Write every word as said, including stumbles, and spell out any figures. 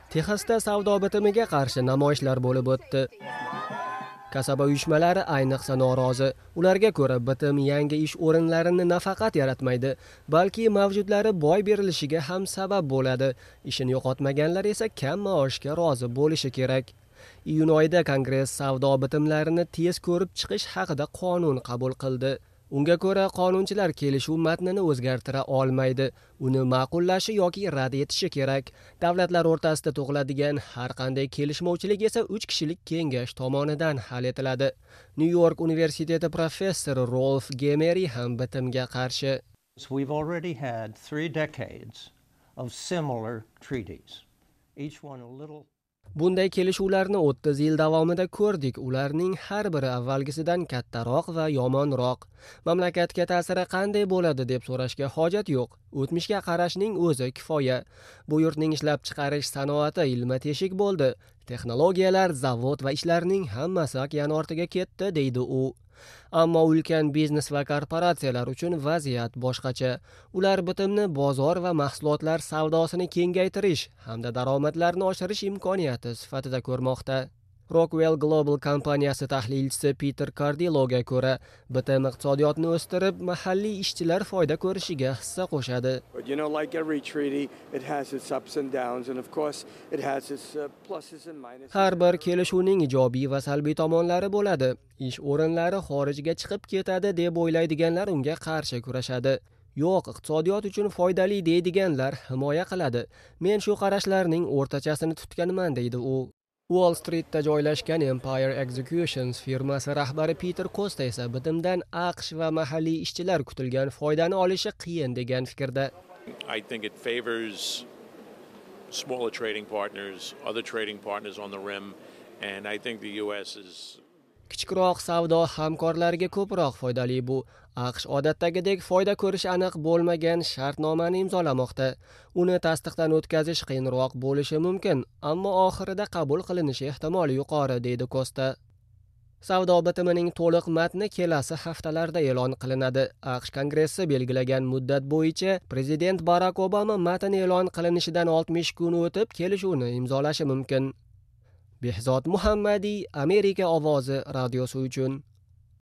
Texasda savdo bitimiga qarshi namoyishlar bo'lib o'tdi. Kasaba uyushmalari ayniqsa norozi. Ularga ko'ra bitim yangi ish o'rinlarini nafaqat yaratmaydi, balki mavjudlari boy berilishiga ham sabab bo'ladi. Ishini yo'qotmaganlar esa kam maoshga rozi bo'lishi kerak. Iyun oyida Kongress savdo bitimlarini tez ko'rib chiqish haqida qonun qabul qildi. Unga ko'ra qonunchilar kelishuv matnini o'zgartira olmaydi, uni ma'qullashi yoki rad etishi kerak. Davlatlar o'rtasida tug'iladigan har qanday kelishmovchilik esa uch kishilik kengash tomonidan hal etiladi. New York universiteti professori Rolf Gemeri ham bitimga qarshi. We've already had three decades of similar treaties. Each one a little Bunday kelishuvlarni o'ttiz yil davomida ko'rdik. Ularning har biri avvalgisidan kattaroq va yomonroq. Mamlakatga ta'siri qanday bo'ladi deb so'rashga hojat yo'q. O'tmishga qarashning o'zi kifoya. Bu yurtning ishlab chiqarish sanoati ilma-teshik bo'ldi. Texnologiyalar, zavod va ishlarning hammasi okean ortiga ketdi, deydi u. Ammo ulkan biznes va korporatsiyalar uchun vaziyat boshqacha. Ular bitimni bozor va mahsulotlar savdosini kengaytirish hamda daromadlarni oshirish imkoniyati sifatida ko'rmoqda. Rockwell Global kompaniyasi tahlilchisi Peter Cardilloga ko'ra, bitim iqtisodiyotni o'stirib, mahalliy ishchilar foyda ko'rishiga hissa qo'shadi. But you know, like every treaty, it has its ups and downs, and of course, it has its uh, pluses and minuses. Har bir kelishuvning ijobiy va salbiy tomonlari bo'ladi. Ish o'rinlari xorijga chiqib ketadi deb o'ylaydiganlar unga qarshi kurashadi. Yo'q, iqtisodiyot uchun foydali deydiganlar himoya qiladi. Men shu qarashlarning o'rtachasini tutganman, deydi u. Wall Streetda joylashgan Empire Executions firmasi rahbari Peter Costa esa bitimdan AQSh va mahalliy ishchilar kutilgan foydani olishi qiyin degan fikrda. I think it favors smaller trading partners, other trading partners on the rim, and I think the U S is Kichikroq savdo hamkorlariga ko'proq foydali bu. AQSh odatdagidek foyda ko'rish aniq bo'lmagan shartnomani imzolamoqda. Uni tasdiqdan o'tkazish qiyinroq bo'lishi mumkin, ammo oxirida qabul qilinishi ehtimoli yuqori, deydi Costa. Savdo bitimining to'liq matni kelasi haftalarda e'lon qilinadi. AQSh Kongressi belgilagan muddat bo'yicha prezident Barack Obama matn e'lon qilinishidan oltmish kun o'tib kelishuvni imzolashi mumkin. Behzod Muhammadiy, Amerika ovozi radiosi uchun.